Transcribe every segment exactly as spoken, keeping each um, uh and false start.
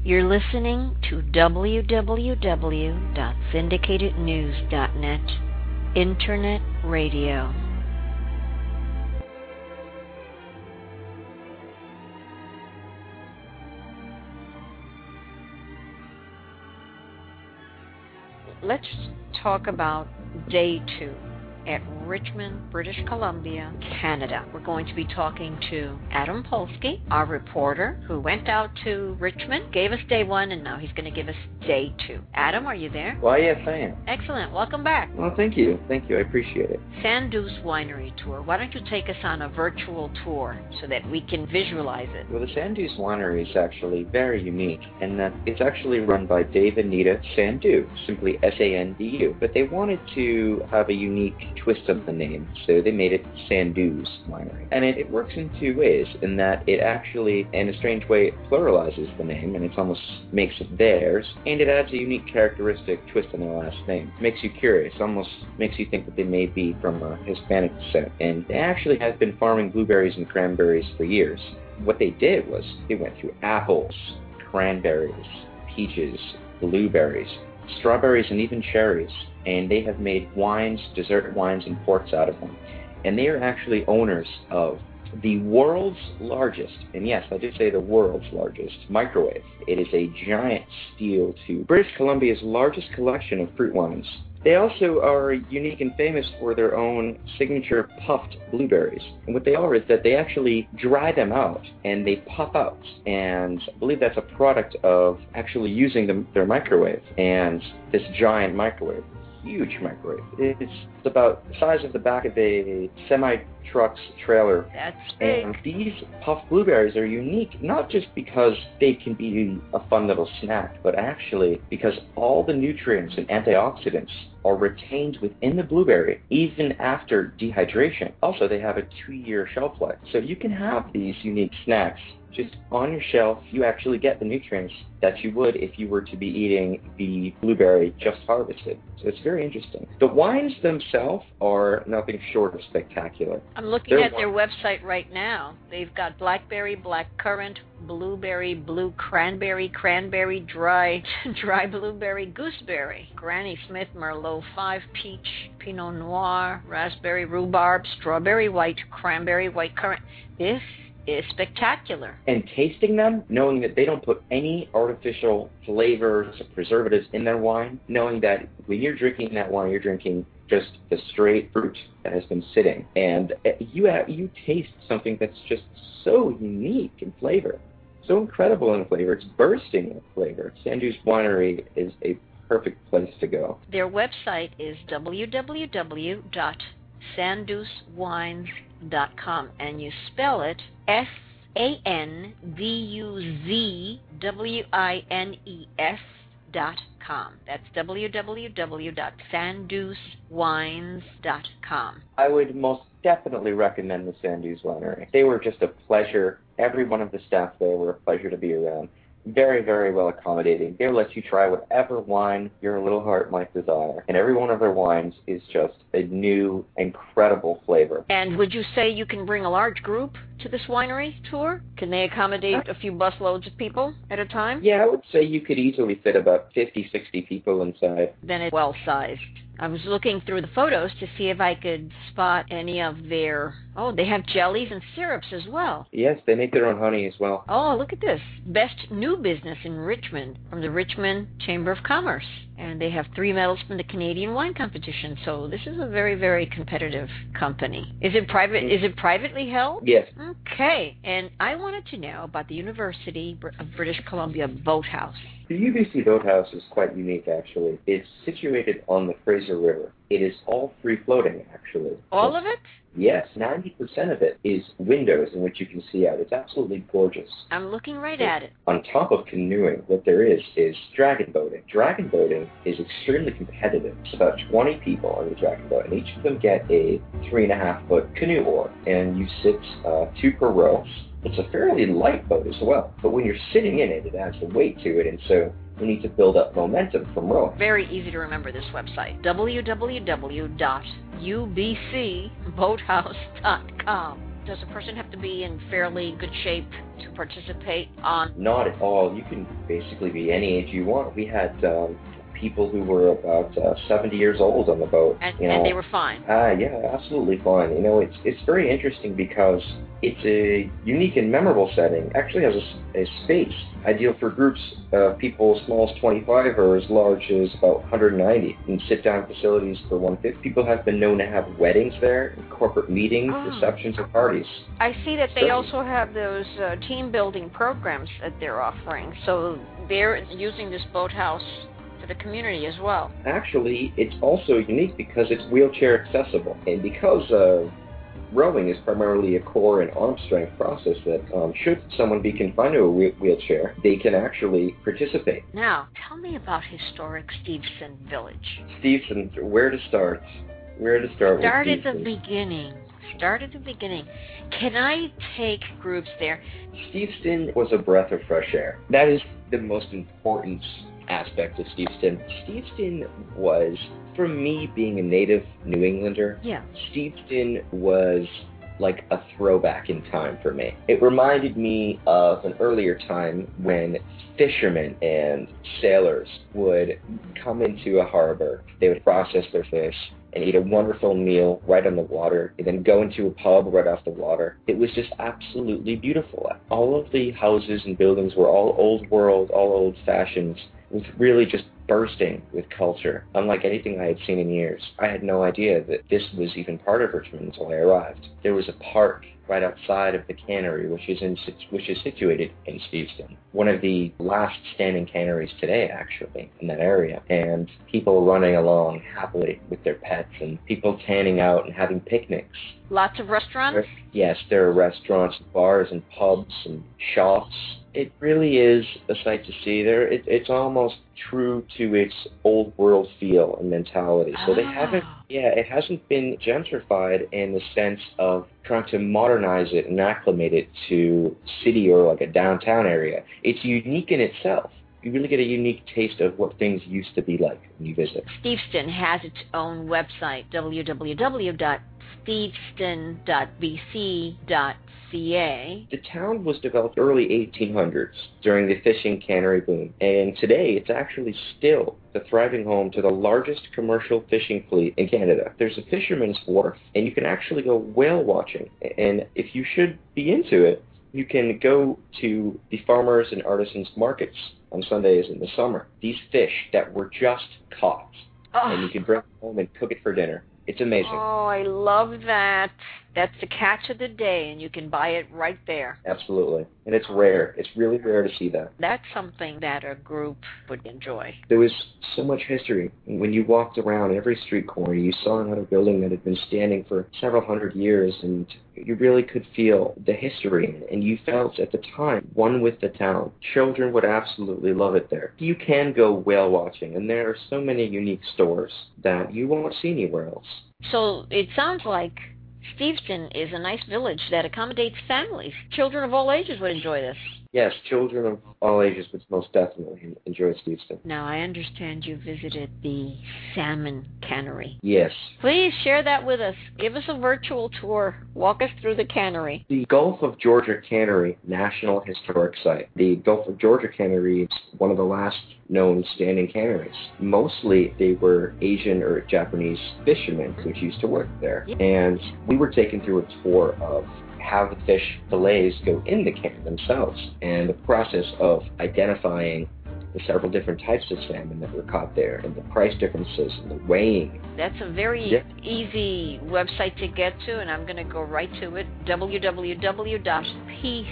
You're listening to w w w dot syndicated news dot net, Internet Radio. Let's talk about day two at Richmond, British Columbia, Canada. We're going to be talking to Adam Polsky, our reporter, who went out to Richmond, gave us day one, and now he's going to give us day two. Adam, are you there? Why, yes, I am. Excellent. Welcome back. Well, thank you. Thank you. I appreciate it. Sand Deuce Winery Tour. Why don't you take us on a virtual tour so that we can visualize it? Well, the Sand Deuce Winery is actually very unique in that it's actually run by Dave and Nita Sandu, simply S A N D U. But they wanted to have a unique twist of the name, so they made it Sand Deuce Winery. And it, it works in two ways, in that it actually, in a strange way, pluralizes the name, and it almost makes it theirs, and it adds a unique characteristic twist on their last name. It makes you curious, almost makes you think that they may be from a Hispanic descent. And they actually have been farming blueberries and cranberries for years. What they did was, they went through apples, cranberries, peaches, blueberries, strawberries, and even cherries. And they have made wines, dessert wines, and ports out of them. And they are actually owners of the world's largest, and yes, I did say the world's largest, microwave. It is a giant steel tube. British Columbia's largest collection of fruit wines. They also are unique and famous for their own signature puffed blueberries. And what they are is that they actually dry them out and they puff out. And I believe that's a product of actually using the, their microwave. And this giant microwave, huge microwave. It's about the size of the back of a semi-truck's trailer. That's big. And these puffed blueberries are unique, not just because they can be a fun little snack, but actually because all the nutrients and antioxidants are retained within the blueberry, even after dehydration. Also, they have a two-year shelf life. So you can have these unique snacks just on your shelf. You actually get the nutrients that you would if you were to be eating the blueberry just harvested. So it's very interesting. The wines themselves are nothing short of spectacular. I'm looking They're at their website right now. They've got blackberry, blackcurrant, blueberry, blue cranberry, cranberry, dry, dry blueberry, gooseberry, Granny Smith, Merlot five, peach, Pinot Noir, raspberry, rhubarb, strawberry white, cranberry white currant. This is spectacular. And tasting them, knowing that they don't put any artificial flavors or preservatives in their wine, knowing that when you're drinking that wine, you're drinking just the straight fruit that has been sitting. And you have, you taste something that's just so unique in flavor, so incredible in flavor. It's bursting with flavor. Sand Deuce Winery is a perfect place to go. Their website is w w w dot sand deuce wines dot com, and you spell it S A N D U Z W I N E S dot com. That's w w w dot sand deuce wines dot com. I would most definitely recommend the Sand Deuce Winery. They were just a pleasure. Every one of the staff there were a pleasure to be around. Very, very well accommodating. They'll let you try whatever wine your little heart might desire. And every one of their wines is just a new, incredible flavor. And would you say you can bring a large group to this winery tour? Can they accommodate a few busloads of people at a time? Yeah, I would say you could easily fit about fifty, sixty people inside. Then it's well-sized. I was looking through the photos to see if I could spot any of their... Oh, they have jellies and syrups as well. Yes, they make their own honey as well. Oh, look at this. Best New Business in Richmond from the Richmond Chamber of Commerce. And they have three medals from the Canadian Wine Competition. So this is a very, very competitive company. Is it private? Is it privately held? Yes. Okay. And I wanted to know about the University of British Columbia Boathouse. The U B C Boathouse is quite unique, actually. It's situated on the Fraser River. It is all free-floating, actually. All of it? Yes, ninety percent of it is windows in which you can see out. It's absolutely gorgeous. I'm looking right at it. On top of canoeing, what there is is dragon boating. Dragon boating is extremely competitive. It's about twenty people on the dragon boat, and each of them get a three and a half foot canoe oar, and you sit uh, two per row. It's a fairly light boat as well, but when you're sitting in it, it adds the weight to it, and so you need to build up momentum from rowing. Very easy to remember this website, w w w dot u b c boathouse dot com. Does a person have to be in fairly good shape to participate on? Not at all. You can basically be any age you want. We had um, people who were about uh, seventy years old on the boat. And, you know. and they were fine? Ah, uh, yeah, absolutely fine. You know, it's it's very interesting because it's a unique and memorable setting. It actually has a, a space ideal for groups of people as small as twenty-five or as large as about one hundred ninety, and sit-down facilities for one hundred fifty. People have been known to have weddings there, corporate meetings, oh. receptions, and parties. I see that they so, also have those uh, team-building programs that they're offering, so they're using this boathouse for the community as well. Actually, it's also unique because it's wheelchair accessible, and because uh, rowing is primarily a core and arm strength process that um, should someone be confined to a wheel- wheelchair, they can actually participate. Now, tell me about historic Steveston Village. Steveston, where to start? Where to start? Start with at the beginning. Start at the beginning. Can I take groups there? Steveston was a breath of fresh air. That is the most important aspect of Steveston. Steveston was, for me being a native New Englander, yeah. Steveston was like a throwback in time for me. It reminded me of an earlier time when fishermen and sailors would come into a harbor, they would process their fish and eat a wonderful meal right on the water, and then go into a pub right off the water. It was just absolutely beautiful. All of the houses and buildings were all old world, all old fashioned, with really just bursting with culture, unlike anything I had seen in years. I had no idea that this was even part of Richmond until I arrived. There was a park right outside of the cannery, which is in which is situated in Steveston. One of the last standing canneries today, actually, in that area. And people running along happily with their pets, and people tanning out and having picnics. Lots of restaurants? There, yes, there are restaurants, bars, and pubs, and shops. It really is a sight to see there. It, it's almost true to its old world feel and mentality. So oh. they haven't, yeah, it hasn't been gentrified in the sense of trying to modernize it and acclimate it to city or like a downtown area. It's unique in itself. You really get a unique taste of what things used to be like when you visit. Steveston has its own website, w w w dot steveston dot b c dot c a. The town was developed early eighteen hundreds during the fishing cannery boom, and today it's actually still the thriving home to the largest commercial fishing fleet in Canada. There's a fisherman's wharf, and you can actually go whale watching, and if you should be into it, you can go to the farmers and artisans markets on Sundays in the summer. These fish that were just caught, oh. and you can bring it home and cook it for dinner. It's amazing. Oh, I love that. That's the catch of the day, and you can buy it right there. Absolutely. And it's rare. It's really rare to see that. That's something that a group would enjoy. There was so much history. When you walked around every street corner, you saw another building that had been standing for several hundred years, and you really could feel the history in it. And you felt at the time one with the town. Children would absolutely love it there. You can go whale watching, and there are so many unique stores that you won't see anywhere else. So it sounds like Steveston is a nice village that accommodates families. Children of all ages would enjoy this. Yes, children of all ages would most definitely enjoy Steveston. Now, I understand you visited the salmon cannery. Yes. Please share that with us. Give us a virtual tour. Walk us through the cannery. The Gulf of Georgia Cannery, National Historic Site. The Gulf of Georgia Cannery is one of the last known standing canneries. Mostly they were Asian or Japanese fishermen which used to work there. Yep. And we were taken through a tour of how the fish fillets go in the can themselves, and the process of identifying the several different types of salmon that were caught there, and the price differences, and the weighing. That's a very yeah. easy website to get to, and I'm going to go right to it, w w w dot p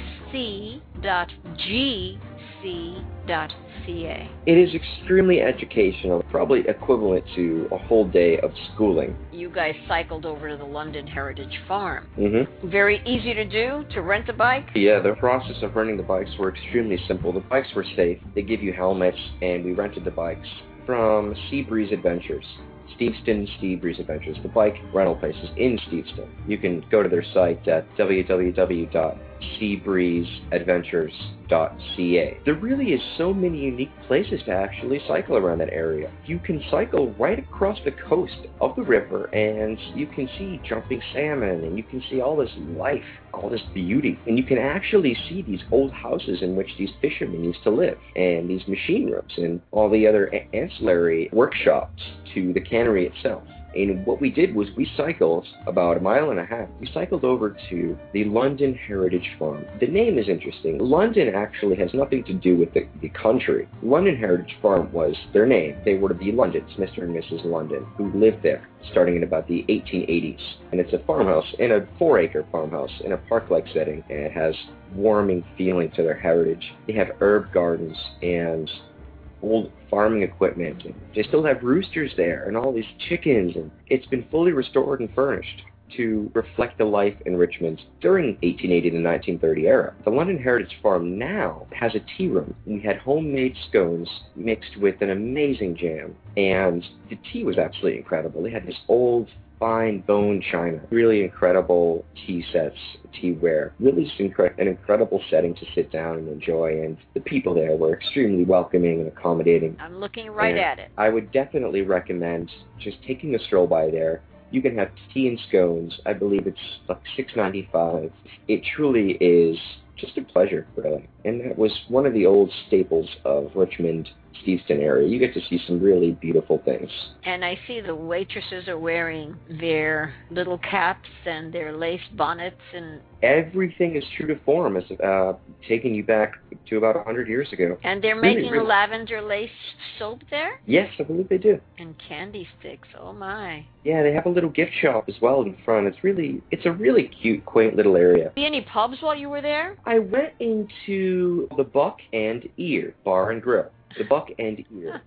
c dot g c dot c a. It is extremely educational, probably equivalent to a whole day of schooling. You guys cycled over to the London Heritage Farm. Mm-hmm. Very easy to do, to rent a bike? Yeah, the process of renting the bikes were extremely simple. The bikes were safe. They give you helmets, and we rented the bikes from Sea Breeze Adventures. Steveston Sea Breeze Adventures, the bike rental places in Steveston. You can go to their site at w w w dot seabreeze adventures dot c a. There really is so many unique places to actually cycle around that area. You can cycle right across the coast of the river, and you can see jumping salmon, and you can see all this life, all this beauty, and you can actually see these old houses in which these fishermen used to live, and these machine rooms, and all the other a- ancillary workshops to the cannery itself. And what we did was we cycled about a mile and a half. We cycled over to the London Heritage Farm. The name is interesting. London actually has nothing to do with the, the country. London Heritage Farm was their name. They were the Londons, Mister and Missus London, who lived there starting in about the eighteen eighties. And it's a farmhouse, in a four-acre farmhouse, in a park-like setting, and it has warming feeling to their heritage. They have herb gardens and old farming equipment. They still have roosters there and all these chickens, and it's been fully restored and furnished to reflect the life in Richmond during eighteen eighty to nineteen thirty era. The London Heritage Farm now has a tea room. We had homemade scones mixed with an amazing jam, and the tea was absolutely incredible. They had this old fine bone china, really incredible tea sets, teaware, really just incre- an incredible setting to sit down and enjoy, and the people there were extremely welcoming and accommodating. I'm looking right and at it. I would definitely recommend just taking a stroll by there. You can have tea and scones. I believe it's like six ninety-five. It truly is just a pleasure, really. And that was one of the old staples of Richmond, Steveston area. You get to see some really beautiful things. And I see the waitresses are wearing their little caps and their lace bonnets, and everything is true to form, as uh, taking you back to about one hundred years ago. And they're really, making really. lavender lace soap there? Yes, I believe they do. And candy sticks. Oh my. Yeah, they have a little gift shop as well in front. It's really, it's a really cute, quaint little area. See any pubs while you were there? I went into the Buck and Ear Bar and Grill. The Buck and Ear.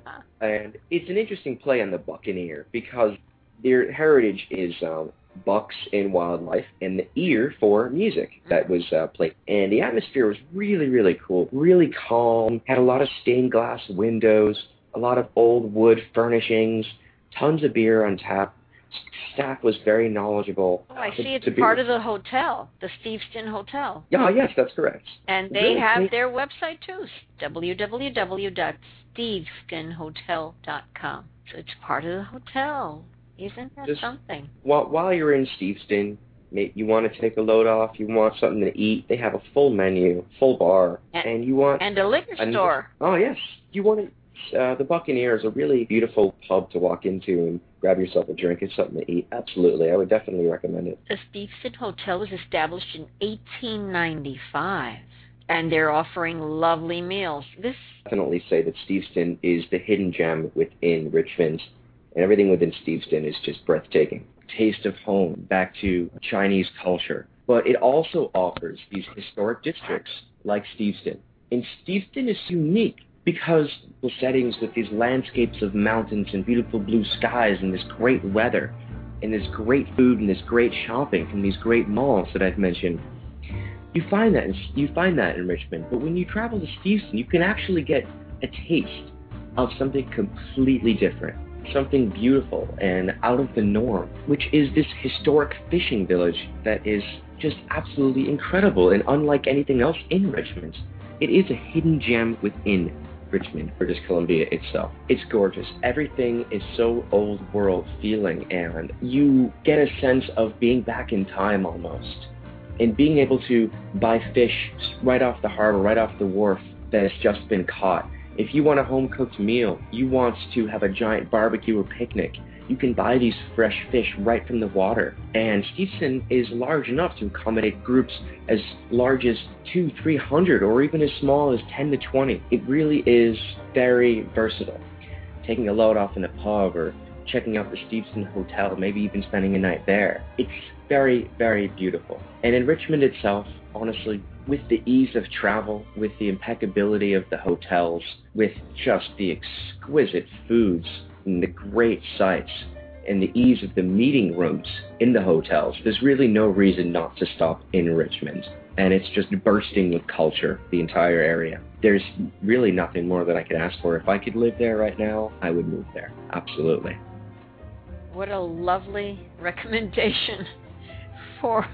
And it's an interesting play on the Buck and Ear because their heritage is um, bucks and wildlife, and the ear for music that was uh, played. And the atmosphere was really, really cool, really calm, had a lot of stained glass windows, a lot of old wood furnishings, tons of beer on tap. Staff was very knowledgeable. Oh, I The- see it's the beer- part of the hotel, the Steveston Hotel. Yeah, yes, that's correct. And they Really have great. their website too, w w w dot steveston hotel dot com. So it's part of the hotel. Isn't that Just- something? While, while you're in Steveston, may- you want to take a load off, you want something to eat, they have a full menu, full bar, And- and you want... And a liquor and- store. Oh, yes. You want to... Uh, the Buccaneer is a really beautiful pub to walk into and grab yourself a drink and something to eat. Absolutely. I would definitely recommend it. The Steveston Hotel was established in eighteen ninety-five, and they're offering lovely meals. This Definitely say that Steveston is the hidden gem within Richmond, and everything within Steveston is just breathtaking. Taste of home, back to Chinese culture. But it also offers these historic districts like Steveston. And Steveston is unique because the settings with these landscapes of mountains and beautiful blue skies and this great weather and this great food and this great shopping from these great malls that I've mentioned. You find that in, you find that in Richmond, but when you travel to Steveston, you can actually get a taste of something completely different, something beautiful and out of the norm, which is this historic fishing village that is just absolutely incredible and unlike anything else in Richmond. It is a hidden gem within Richmond, British Columbia itself. It's gorgeous. Everything is so old world feeling, and you get a sense of being back in time almost. And being able to buy fish right off the harbor, right off the wharf that has just been caught. If you want a home-cooked meal, you want to have a giant barbecue or picnic, you can buy these fresh fish right from the water. And Steveston is large enough to accommodate groups as large as two, three hundred, or even as small as ten to twenty. It really is very versatile. Taking a load off in a pub or checking out the Steveston Hotel, maybe even spending a night there. It's very, very beautiful. And in Richmond itself, honestly, with the ease of travel, with the impeccability of the hotels, with just the exquisite foods and the great sights, and the ease of the meeting rooms in the hotels, there's really no reason not to stop in Richmond. And it's just bursting with culture, the entire area. There's really nothing more that I could ask for. If I could live there right now, I would move there. Absolutely. What a lovely recommendation for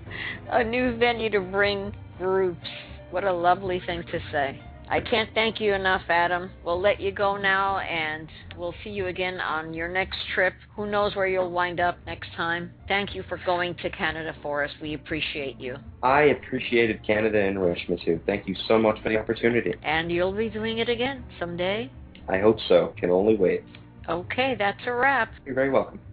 A new venue to bring groups. What a lovely thing to say. I can't thank you enough, Adam. We'll let you go now, and we'll see you again on your next trip. Who knows where you'll wind up next time. Thank you for going to Canada for us. We appreciate you. I appreciated Canada and Hiroshima, too. Thank you so much for the opportunity. And you'll be doing it again someday? I hope so. Can only wait. Okay, that's a wrap. You're very welcome.